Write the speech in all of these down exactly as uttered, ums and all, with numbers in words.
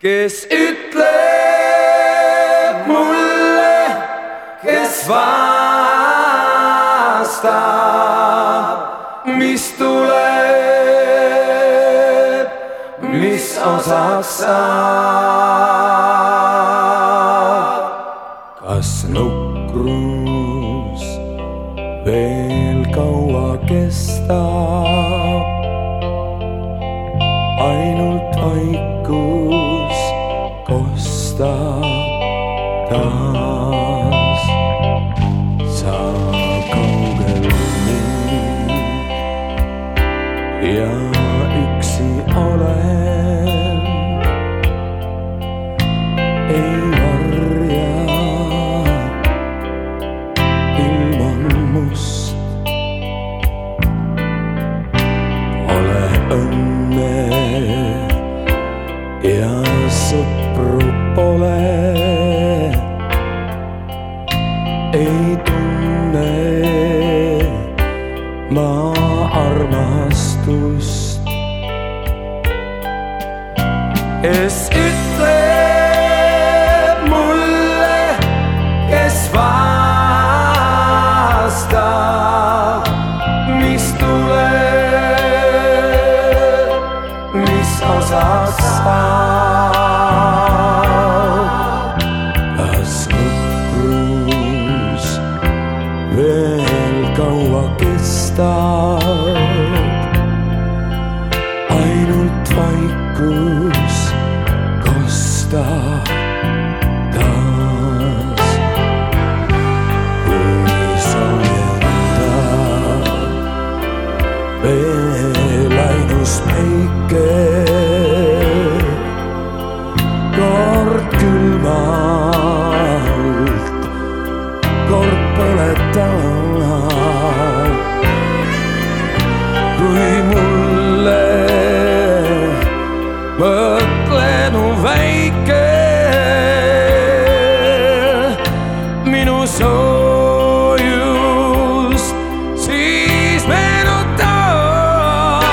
kes ütleb mulle, kes vastab, mis tuleb, mis osaks saab. Kas nukrus veel kaua kestab, ainult vaikus kostab taas. Sa kaugel mind ja üksi olen, ei varja, ilm on must. Ole õnne ja sõpru pole, ei tunne ma armastust. Kes ütleb mulle, kes vastab, mis tuleb, mis osaks saab. Kas nukrus veel kaua kestab, ainult vaikus kostab taas. Kui soojendab veel ainus päike, kord külmalt, kord põletab. Kui mulle mõtlenu väike, minu soojust siis meenutab.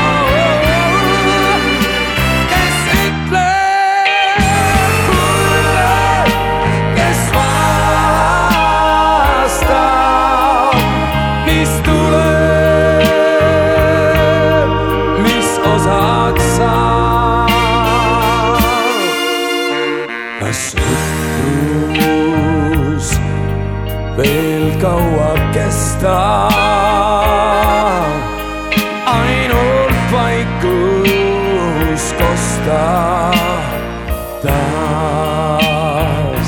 Kes ütleb mulle, kes vastab, mis tuleb, mis osaks saab. Kas nukrus veel kaua kestab, ainult vaikus kostab taas.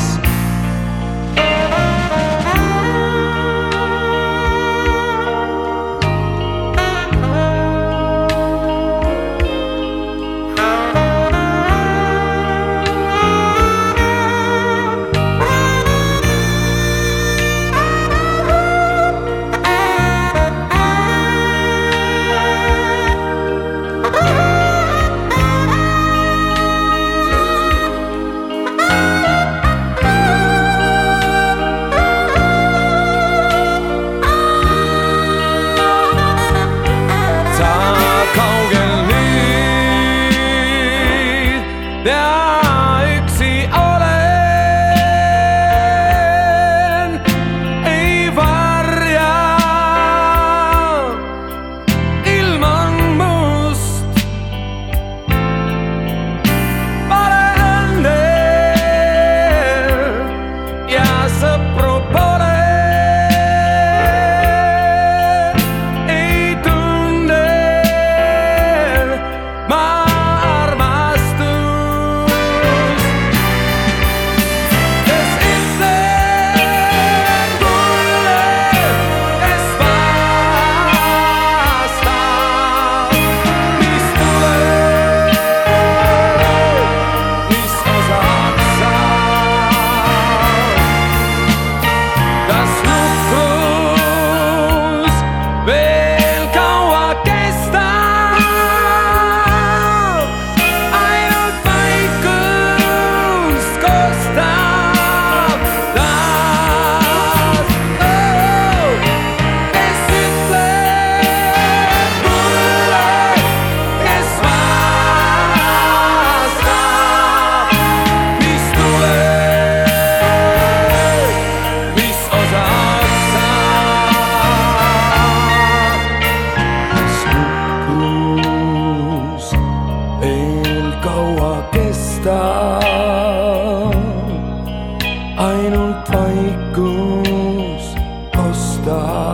Ja üksi olen, ei varja, ilm on must. Pole õnne ja sõpru pole, ei tunne ma armastust. taha.